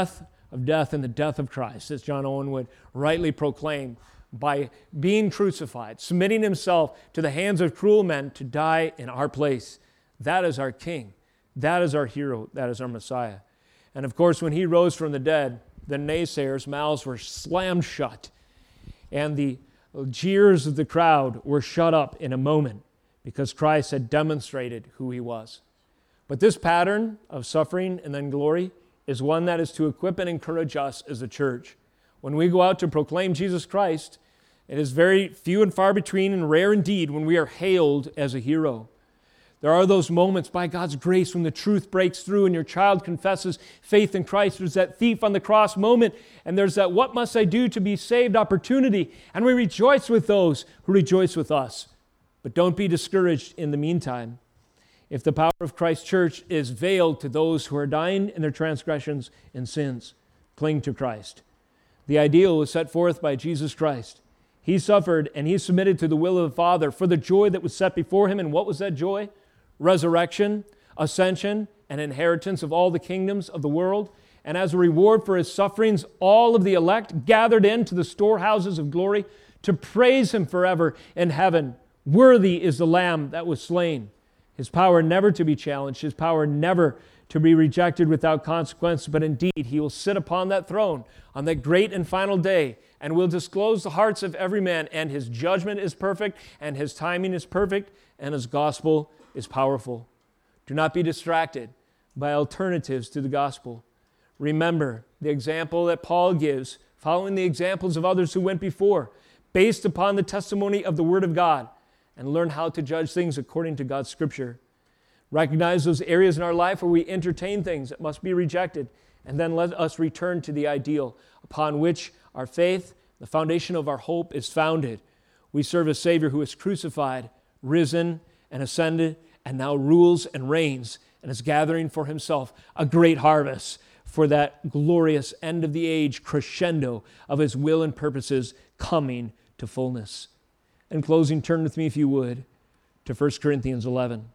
of death and the death of Christ, as John Owen would rightly proclaim, by being crucified, submitting himself to the hands of cruel men to die in our place. That is our King. That is our hero. That is our Messiah. And of course, when he rose from the dead, the naysayers' mouths were slammed shut, and the jeers of the crowd were shut up in a moment because Christ had demonstrated who he was. But this pattern of suffering and then glory is one that is to equip and encourage us as a church. When we go out to proclaim Jesus Christ, it is very few and far between and rare indeed when we are hailed as a hero. There are those moments by God's grace when the truth breaks through and your child confesses faith in Christ. There's that thief on the cross moment, and there's that what must I do to be saved opportunity. And we rejoice with those who rejoice with us. But don't be discouraged in the meantime. If the power of Christ's church is veiled to those who are dying in their transgressions and sins, cling to Christ. The ideal was set forth by Jesus Christ. He suffered and he submitted to the will of the Father for the joy that was set before him. And what was that joy? Resurrection, ascension, and inheritance of all the kingdoms of the world. And as a reward for his sufferings, all of the elect gathered into the storehouses of glory to praise him forever in heaven. Worthy is the Lamb that was slain. His power never to be challenged, his power never to be rejected without consequence, but indeed he will sit upon that throne on that great and final day and will disclose the hearts of every man, and his judgment is perfect, and his timing is perfect, and his gospel is powerful. Do not be distracted by alternatives to the gospel. Remember the example that Paul gives, following the examples of others who went before, based upon the testimony of the Word of God, and learn how to judge things according to God's Scripture. Recognize those areas in our life where we entertain things that must be rejected, and then let us return to the ideal upon which our faith, the foundation of our hope, is founded. We serve a Savior who is crucified, risen, and ascended, and now rules and reigns, and is gathering for himself a great harvest for that glorious end of the age crescendo of his will and purposes coming to fullness. In closing, turn with me, if you would, to First Corinthians eleven.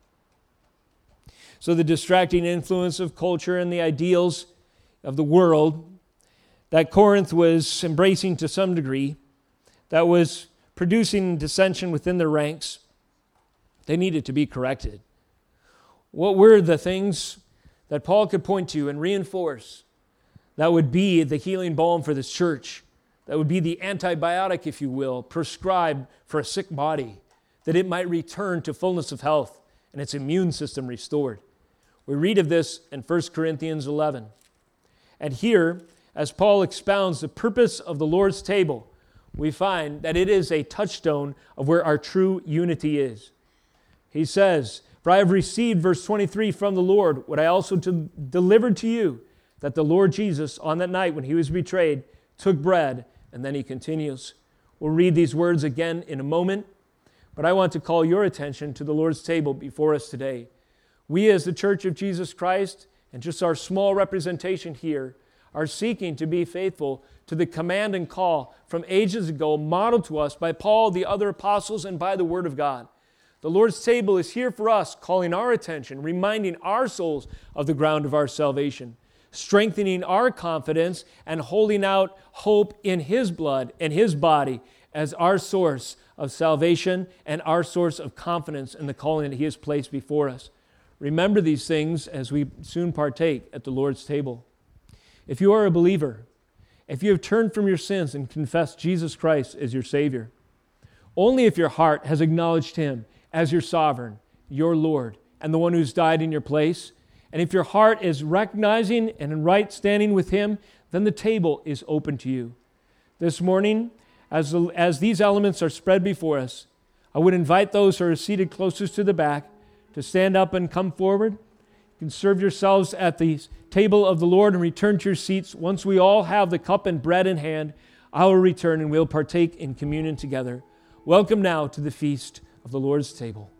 So the distracting influence of culture and the ideals of the world that Corinth was embracing to some degree, that was producing dissension within their ranks, they needed to be corrected. What were the things that Paul could point to and reinforce that would be the healing balm for this church, that would be the antibiotic, if you will, prescribed for a sick body, that it might return to fullness of health and its immune system restored? We read of this in First Corinthians eleven. And here, as Paul expounds the purpose of the Lord's table, we find that it is a touchstone of where our true unity is. He says, "For I have received," verse twenty-three, "from the Lord what I also to, delivered to you, that the Lord Jesus, on that night when he was betrayed, took bread," and then he continues. We'll read these words again in a moment, but I want to call your attention to the Lord's table before us today. We as the Church of Jesus Christ, and just our small representation here, are seeking to be faithful to the command and call from ages ago modeled to us by Paul, the other apostles, and by the Word of God. The Lord's table is here for us, calling our attention, reminding our souls of the ground of our salvation, strengthening our confidence, and holding out hope in His blood and His body as our source of salvation and our source of confidence in the calling that He has placed before us. Remember these things as we soon partake at the Lord's table. If you are a believer, if you have turned from your sins and confessed Jesus Christ as your Savior, only if your heart has acknowledged Him as your sovereign, your Lord, and the one who's died in your place, and if your heart is recognizing and in right standing with Him, then the table is open to you. This morning, as, the, as these elements are spread before us, I would invite those who are seated closest to the back to stand up and come forward. You can serve yourselves at the table of the Lord and return to your seats. Once we all have the cup and bread in hand, I will return and we'll partake in communion together. Welcome now to the feast of the Lord's table.